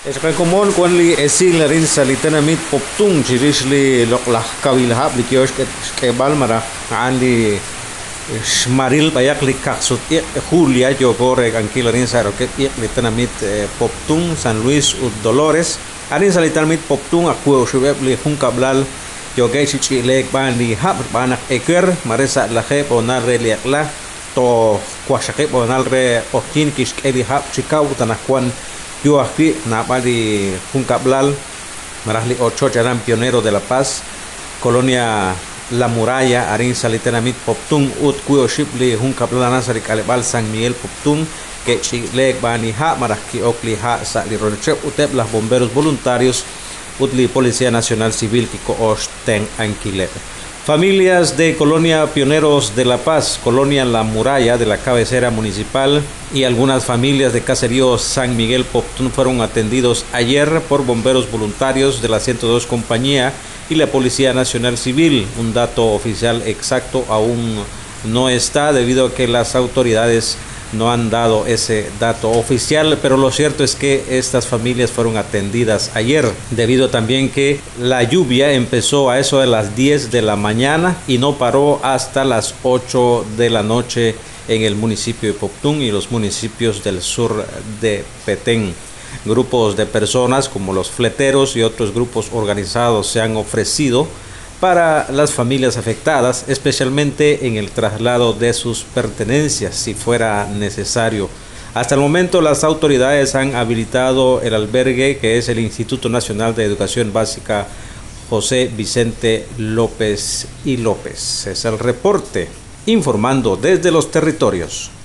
Común cuando esil rin salitan mit poptung chirishli loklah kavilha blikiosh que balmara andi maril bayak likaksut Julia yo corre anquila rin saro que litan mit poptung San Luis ud Dolores arin salitan mit poptung akuo shubeb li hunkablal yo que chichilek bandi hab banak eker maresa la je ponar reliakla to kwashake ponal re okin kish eli hab chikau tanakwan yo aquí Napali Juncablal, Marahli Ocho, Charan Pionero de la Paz, Colonia La Muralla, Arin Salitenamit Poptung, Ut Cuyo Shipli, Juncablal Nazari Calebal, San Miguel Poptung, que Chilek Bani Ha, Maraki Okli Ha, Sali Ronchep, Utep, las bomberos voluntarios, Utli Policía Nacional Civil, Kiko Osten Anquilep. Familias de Colonia Pioneros de la Paz, Colonia La Muralla de la cabecera municipal y algunas familias de Caserío San Miguel Poptún fueron atendidos ayer por bomberos voluntarios de la 102 Compañía y la Policía Nacional Civil. Un dato oficial exacto aún no está debido a que las autoridades no han dado ese dato oficial, pero lo cierto es que estas familias fueron atendidas ayer, debido también que la lluvia empezó a eso de las 10 de la mañana y no paró hasta las 8 de la noche en el municipio de Poptún y los municipios del sur de Petén. Grupos de personas como los fleteros y otros grupos organizados se han ofrecido para las familias afectadas, especialmente en el traslado de sus pertenencias si fuera necesario. Hasta el momento las autoridades han habilitado el albergue que es el Instituto Nacional de Educación Básica José Vicente López y López. Es el reporte informando desde los territorios.